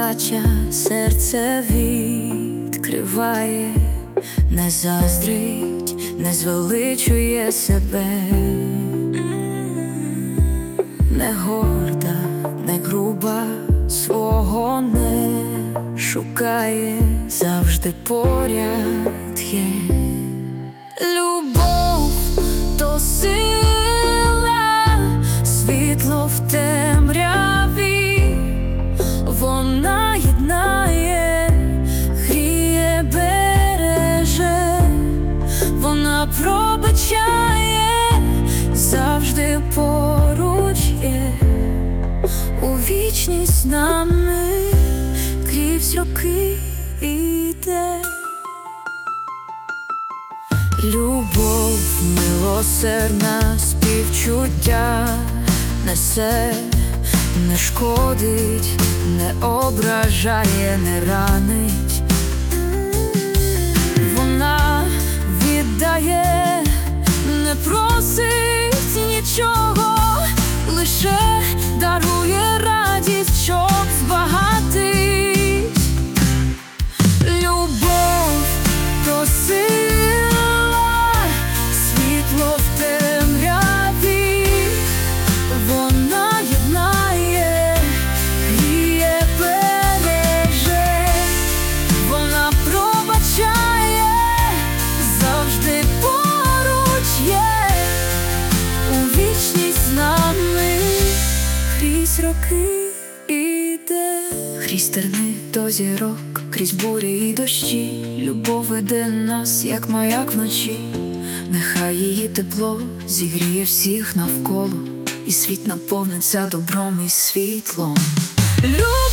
віддача серце відкриває, не заздрить, не звеличує себе, не горда, не груба, свого не шукає, завжди поряд є. Любов то сила, світло в темряві, вона єднає, гріє, береже, вона пробачає, завжди поруч є, у вічність з нами крізь роки іде. Любов милосердна, співчуття несе, не шкодить, не ображає, не ранить. Вона віддає, не просить нічого, лише дарує радість, щоб збагатить. Любов то сила, світло в темряві, вона єднає, гріє, береже, вона пробачає, завжди поруч є, у вічність з нами крізь роки іде. Крізь терни до зірок, крізь бурі і дощі, любов веде нас, як маяк вночі. Нехай її тепло зігріє всіх навколо, і світ наповниться добром і світлом.